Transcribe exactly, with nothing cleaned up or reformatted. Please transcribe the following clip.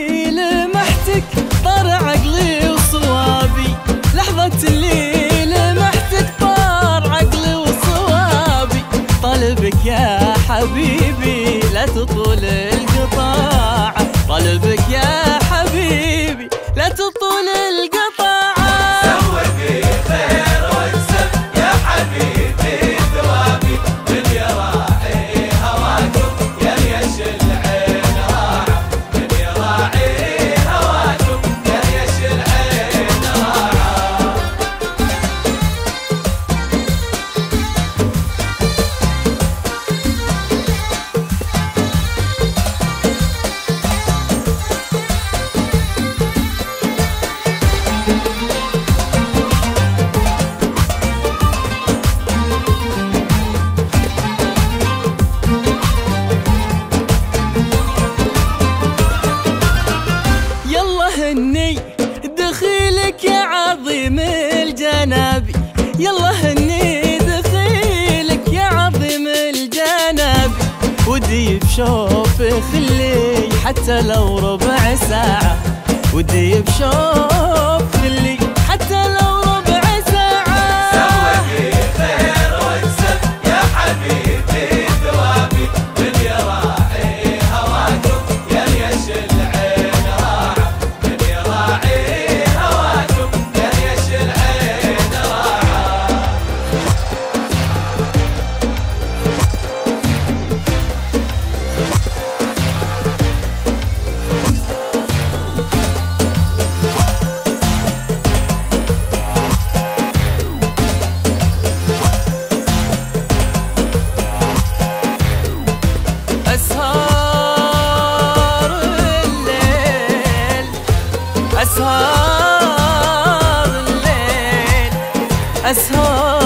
اللي لمحتك طار عقلي وصوابي، لحظة اللي لمحتك طار عقلي وصوابي. طلبك يا حبيبي لا تطول القطاع، طلبك يا حبيبي لا تطول القطاع. سوي في خير واكسب يا حبيبي ثوابي، من يراعي هواكم يا ريش العين راحة، من يراعي هواكم يا ريش العين راحة. هني دخيلك يا عظيم الجنابي، يلا هني دخيلك يا عظيم الجنابي. ودي بشوف خلي حتى لو ربع ساعة، ودي بشوف خلي حتى لو ربع ساعة. سوي في خير واكسب يا حبيبي ثوابي، من يراعي هواكم يا ريش العين راحة، من يراعي هواكم يا ريش العين راحة. أسهار الليل أسهار